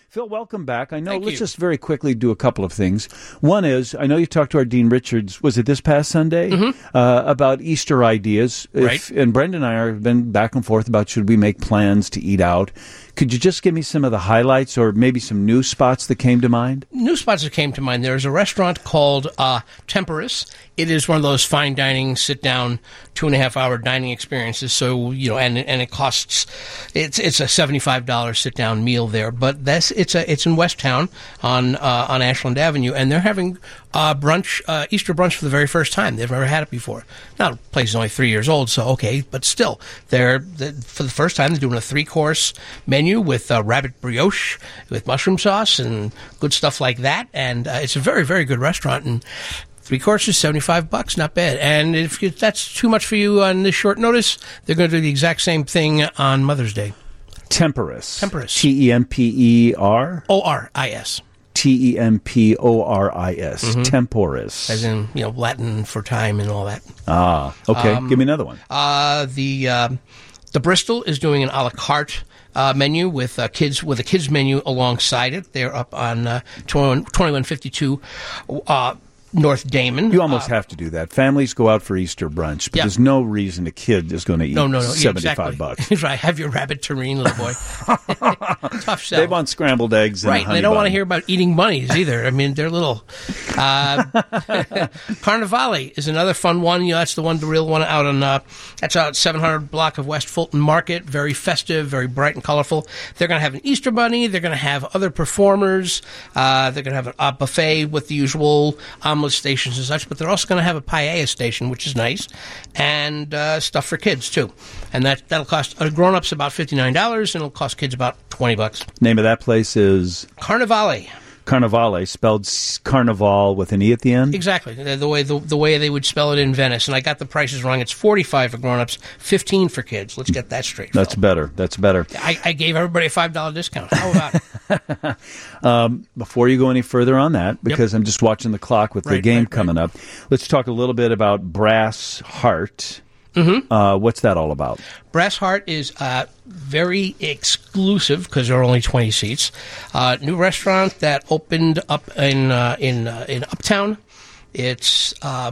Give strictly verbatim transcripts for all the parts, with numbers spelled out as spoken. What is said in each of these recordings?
Phil, welcome back. I know, Thank let's you. just very quickly do a couple of things. One is, I know you talked to our Dean Richards, was it this past Sunday, mm-hmm. uh, about Easter ideas. Right. If, and Brendan and I have been back and forth about should we make plans to eat out. Could you just give me some of the highlights or maybe some new spots that came to mind? New spots that came to mind. There's a restaurant called uh, Temperus. It is one of those fine dining, sit-down, two-and-a-half-hour dining experiences. So, you know, and and it costs, it's it's a seventy-five dollars sit-down meal there. But that's it's a it's in Westtown on uh, on Ashland Avenue, and they're having uh, brunch, uh, Easter brunch for the very first time. They've never had it before. Now, the place is only three years old, so okay, but still, they're, they're for the first time they're doing a three-course menu with uh, rabbit brioche, with mushroom sauce and good stuff like that. And uh, it's a very, very good restaurant. And three courses, seventy-five bucks, not bad. And if you, that's too much for you on this short notice, they're going to do the exact same thing on Mother's Day. Temperus. Temperus. T E M P E R? O R I S. T E M P O R I S. Mm-hmm. Temporis. As in, you know, Latin for time and all that. Ah, okay. Um, Give me another one. Uh, the uh, the Bristol is doing an a la carte uh, menu with uh, kids with a kids menu alongside it. They're up on uh, twenty-one fifty-two uh, North Damon. You almost uh, have to do that. Families go out for Easter brunch, but yeah. there's no reason a kid is going to eat no, no, no. seventy-five yeah, exactly. bucks. Right. Have your rabbit terrine, little boy. Tough sell. They want scrambled eggs and right. a honey They don't bun. want to hear about eating bunnies either. I mean, they're little. Uh, Carnivale is another fun one. You know, that's the one, the real one out on. Uh, that's out seven hundred block of West Fulton Market. Very festive, very bright and colorful. They're going to have an Easter bunny. They're going to have other performers. Uh, they're going to have a, a buffet with the usual omelet stations and such. But they're also going to have a paella station, which is nice, and uh, stuff for kids too. And that that'll cost uh, grown-ups about fifty-nine dollars, and it'll cost kids about twenty bucks. Name of that place is Carnivale. Carnivale, spelled s- Carnival with an E at the end? Exactly, the, the way the, the way they would spell it in Venice. And I got the prices wrong. It's forty-five for grown-ups, fifteen for kids. Let's get that straight. That's Phil. better. That's better. I, I gave everybody a five dollar discount. How about it? um, before you go any further on that, because yep. I'm just watching the clock with right, the game right, coming right. up, let's talk a little bit about Brass Heart. Mm-hmm. Uh, what's that all about? Brass Heart is uh, very exclusive because there are only twenty seats. Uh, new restaurant that opened up in uh, in uh, in Uptown. It's uh,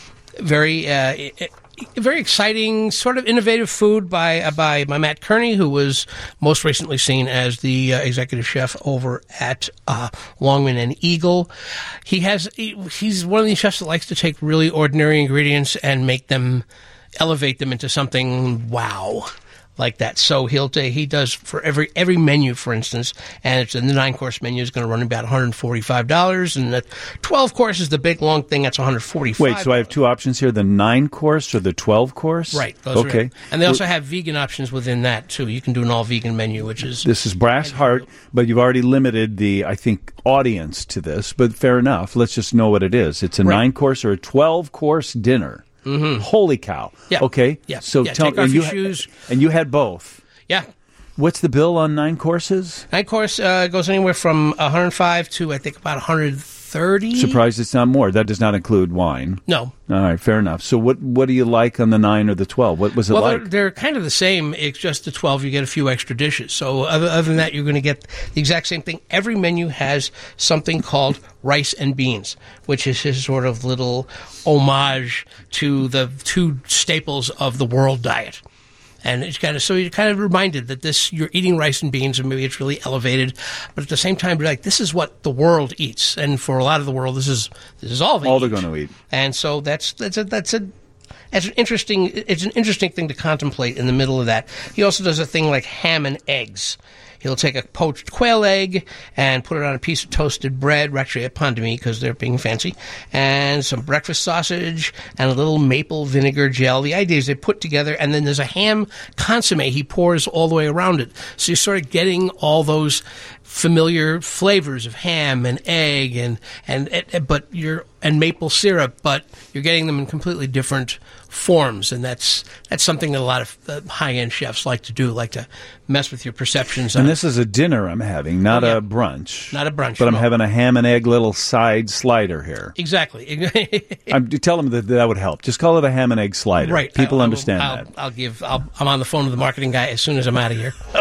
very uh, it, very exciting, sort of innovative food by uh, by by Matt Kearney, who was most recently seen as the uh, executive chef over at uh, Longman and Eagle. He has he, he's one of these chefs that likes to take really ordinary ingredients and make them. Elevate them into something wow like that. So he'll t- he does for every every menu, for instance, and it's in the nine course menu is going to run about one hundred forty-five dollars, and the twelve course is the big long thing that's one hundred forty-five dollars. Wait, so I have two options here: the nine course or the twelve course? Right. Those okay. Are it. And they also have vegan options within that too. You can do an all vegan menu, which is this is Brass Heart, but you've already limited the I think audience to this. But fair enough. Let's just know what it is. It's a right. nine course or a twelve course dinner. Mm-hmm. Holy cow! Yeah. Okay. Yeah. So yeah, tell take off and your you shoes. Ha- and you had both. Yeah. What's the bill on nine courses? Nine course uh, goes anywhere from one hundred five to I think about one hundred thirty. Surprised it's not more. That does not include wine. No. All right, fair enough. So what what do you like on the nine or the twelve? What was it well, like? They're, they're kind of the same. It's just the twelve, you get a few extra dishes. So other, other than that, you're going to get the exact same thing. Every menu has something called rice and beans, which is his sort of little homage to the two staples of the world diet. And it's kind of so you're kind of reminded that this you're eating rice and beans, and maybe it's really elevated, but at the same time, you're like, this is what the world eats, and for a lot of the world, this is this is all they all eat. they're going to eat. And so that's that's a that's a that's an interesting it's an interesting thing to contemplate in the middle of that. He also does a thing like ham and eggs. He'll take a poached quail egg and put it on a piece of toasted bread, actually a pain de mie because they're being fancy, and some breakfast sausage and a little maple vinegar gel. The idea is they put together, and then there's a ham consomme he pours all the way around it. So you're sort of getting all those familiar flavors of ham and egg and, and, and but you're and maple syrup, but you're getting them in completely different forms, and that's that's something that a lot of uh, high-end chefs like to do, like to mess with your perceptions. And on this is a dinner I'm having, not oh, yeah. a brunch. Not a brunch. But I'm no. having a ham and egg little side slider here. Exactly. I'm, tell them that that would help. Just call it a ham and egg slider. Right. People I'll, understand I'll, that. I'll give. I'll, I'm on the phone with the marketing guy as soon as I'm out of here.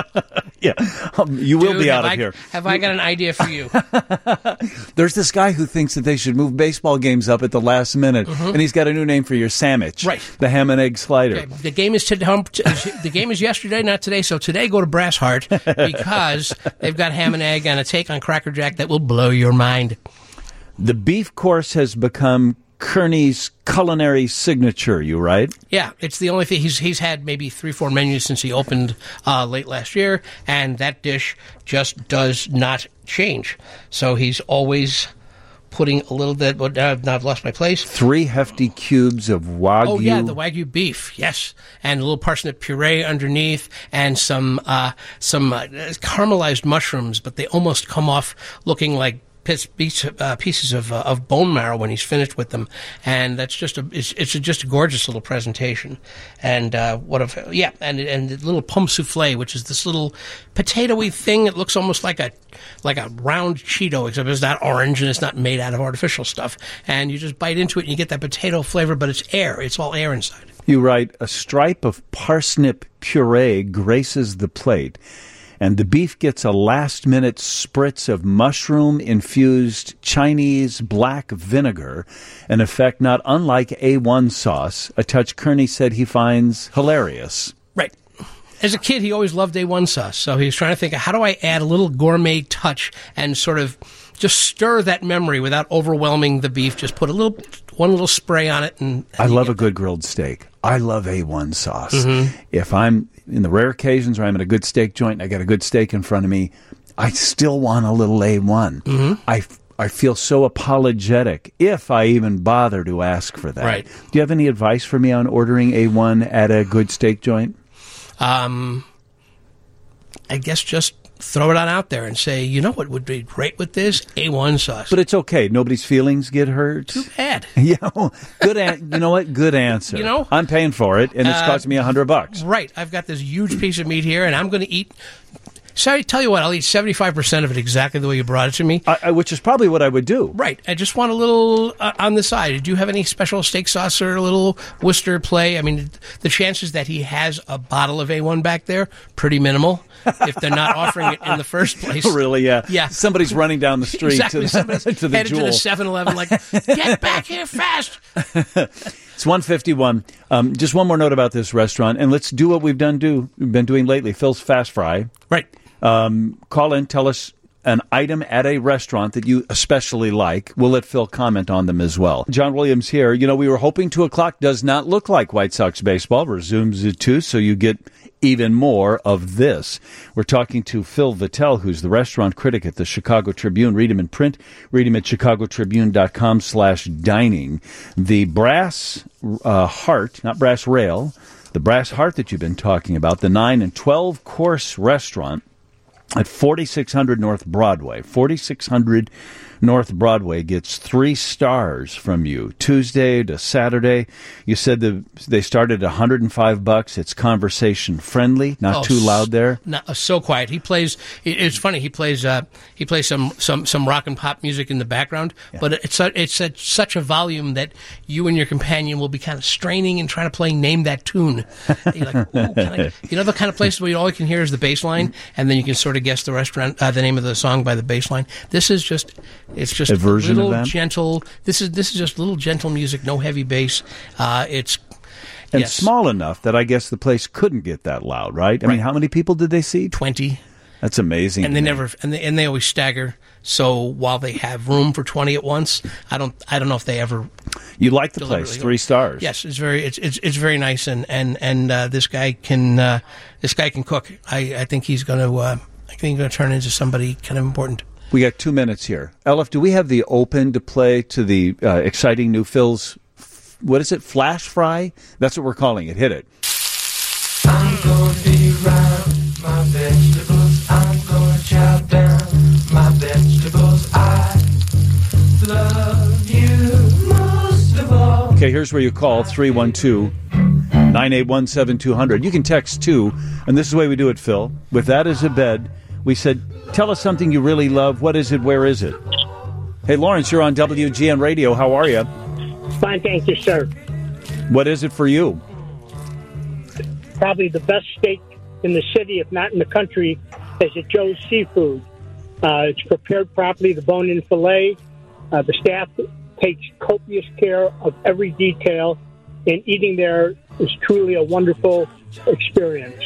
yeah, um, you will Dude, be out of I, here. Have I got an idea for you? There's this guy who thinks that they should move baseball games up at the last minute, mm-hmm. and he's got a new name for your sandwich. Right. The ham and egg slider. Okay. The game is to, the game is yesterday, not today. So today, go to Brass Heart because they've got ham and egg and a take on Cracker Jack that will blow your mind. The beef course has become Kearney's culinary signature, you right? Yeah, it's the only thing. He's he's had maybe three, four menus since he opened uh, late last year, and that dish just does not change. So he's always putting a little bit, but uh, now I've lost my place. Three hefty cubes of Wagyu. Oh, yeah, the Wagyu beef, yes. And a little parsnip puree underneath, and some, uh, some uh, caramelized mushrooms, but they almost come off looking like Piece, uh, pieces of uh, of bone marrow when he's finished with them, and that's just a it's, it's a, just a gorgeous little presentation. And uh, what if yeah, and and the little pomme souffle, which is this little potatoey thing that looks almost like a like a round Cheeto, except it's not orange and it's not made out of artificial stuff. And you just bite into it and you get that potato flavor, but it's air. It's all air inside. You write, a stripe of parsnip puree graces the plate, and the beef gets a last-minute spritz of mushroom-infused Chinese black vinegar, an effect not unlike A one sauce, a touch Kearney said he finds hilarious. Right. As a kid, he always loved A one sauce, so he was trying to think, how do I add a little gourmet touch and sort of just stir that memory without overwhelming the beef? Just put a little, one little spray on it. And, and I love a good grilled steak. I love A one sauce. Mm-hmm. If I'm in the rare occasions where I'm at a good steak joint and I got a good steak in front of me, I still want a little A one. Mm-hmm. I, I feel so apologetic if I even bother to ask for that. Right. Do you have any advice for me on ordering A one at a good steak joint? Um, I guess just throw it on out there and say, you know what would be great with this? A one sauce. But it's okay. Nobody's feelings get hurt. Too bad. Yeah, well, good. An- you know what? Good answer. You know, I'm paying for it, and it's uh, costing me a hundred bucks. Right. I've got this huge piece of meat here, and I'm going to eat. So tell you what, I'll eat seventy-five percent of it exactly the way you brought it to me. I, I, which is probably what I would do. Right. I just want a little uh, on the side. Do you have any special steak sauce or a little Worcester play? I mean, the chances that he has a bottle of A one back there, pretty minimal, if they're not offering it in the first place. Really, yeah. Yeah. Somebody's running down the street exactly. to the, to the headed Jewel. to the seven eleven like, get back here fast. It's one fifty-one. Um, just one more note about this restaurant, and let's do what we've done do we've been doing lately. Phil's Fast Fry. Right. Um, call in, tell us an item at a restaurant that you especially like. We'll let Phil comment on them as well. John Williams here. You know, we were hoping two o'clock does not look like White Sox baseball. Resumes at two, so you get even more of this. We're talking to Phil Vitale, who's the restaurant critic at the Chicago Tribune. Read him in print. Read him at chicagotribune.com slash dining. The Brass uh, Heart, not Brass Rail, the Brass Heart that you've been talking about, the nine and twelve course restaurant at forty-six hundred North Broadway. forty-six hundred North Broadway gets three stars from you. Tuesday to Saturday, you said the, they started at one hundred five bucks. It's conversation friendly, not oh, too loud there. Not, uh, so quiet. He plays. It, it's funny. He plays. Uh, he plays some, some, some rock and pop music in the background, yeah. but it's a, it's at such a volume that you and your companion will be kind of straining and trying to play name that tune. You're like, ooh, can I? You know the kind of places where you, all you can hear is the bass line, and then you can sort of guess the restaurant, uh, the name of the song by the bass line. This is just. It's just a version little of that? gentle. This is this is just little gentle music, no heavy bass. Uh, it's and yes. small enough that I guess the place couldn't get that loud, right? I right. mean, how many people did they see? Twenty. That's amazing. And they never and they, and they always stagger. So while they have room for twenty at once, I don't I don't know if they ever. You like the place? Three stars. Yes, it's very it's it's, it's very nice, and and and uh, this guy can uh, this guy can cook. I, I think he's going to uh, I think he's going to turn into somebody kind of important. We got two minutes here. Elif, do we have the open to play to the uh, exciting new Phil's, what is it, Flash Fry? That's what we're calling it. Hit it. I'm going to be around my vegetables. I'm going to chop down my vegetables. I love you most of all. Okay, here's where you call three one two, nine eight one, seven two zero zero. You can text too, and this is the way we do it, Phil. With that as a bed, we said, tell us something you really love. What is it? Where is it? Hey, Lawrence, you're on W G N Radio. How are you? Fine, thank you, sir. What is it for you? Probably the best steak in the city, if not in the country, is at Joe's Seafood. Uh, it's prepared properly, the bone-in fillet. Uh, the staff takes copious care of every detail, and eating there is truly a wonderful experience.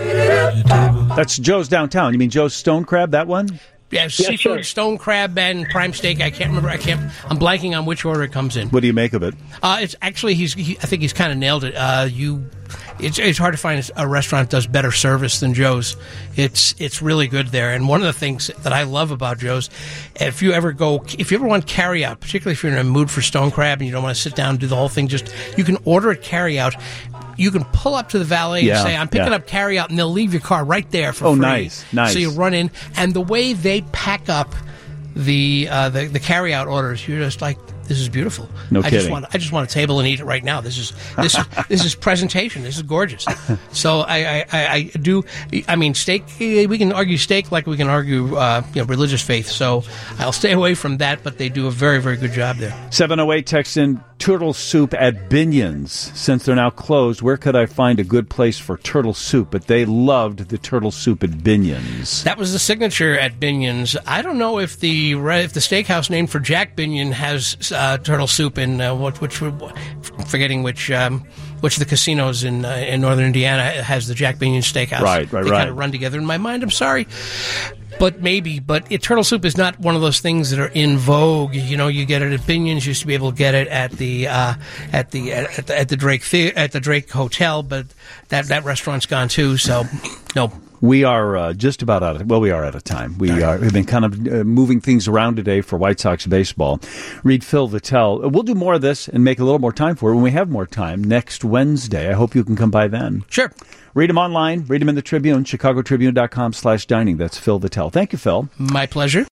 That's Joe's downtown. You mean Joe's Stone Crab, that one? Yeah, Yes, seafood, sir. stone crab, and prime steak. I can't remember. I can't. I'm blanking on which order it comes in. What do you make of it? Uh, it's actually he's. He, I think he's kind of nailed it. Uh, you, it's it's hard to find a restaurant that does better service than Joe's. It's it's really good there. And one of the things that I love about Joe's, if you ever go, if you ever want carry out, particularly if you're in a mood for stone crab and you don't want to sit down and do the whole thing, just you can order it carry out. You can pull up to the valet Yeah, and say, I'm picking yeah. up carry out, and they'll leave your car right there for Oh, free. nice, nice. So you run in, and the way they pack up the uh, the, the carry out orders, you're just like, this is beautiful. No I just kidding. want I just want a table and eat it right now. This is this is this is presentation. This is gorgeous. So I, I, I, I do. I mean, steak. We can argue steak like we can argue uh, you know, religious faith. So I'll stay away from that. But they do a very very good job there. seven oh eight text in turtle soup at Binion's. Since they're now closed, where could I find a good place for turtle soup? But they loved the turtle soup at Binion's. That was the signature at Binion's. I don't know if the if the steakhouse named for Jack Binion has uh, turtle soup in uh, what which forgetting which um, which of the casinos in uh, in northern Indiana has the Jack Binion Steakhouse. Right, right, they right. kind of run together in my mind. I'm sorry. But maybe, but it, turtle soup is not one of those things that are in vogue. You know, you get it at Binion's. You used to be able to get it at the uh, at the at the, at the Drake the- at the Drake Hotel, but that that restaurant's gone too. So, no. We are uh, just about out of, well, we are out of time. We are, we've been kind of uh, moving things around today for White Sox baseball. Read Phil Vitale. We'll do more of this and make a little more time for it when we have more time next Wednesday. I hope you can come by then. Sure. Read him online. Read him in the Tribune, chicago tribune dot com slash dining. That's Phil Vitale. Thank you, Phil. My pleasure.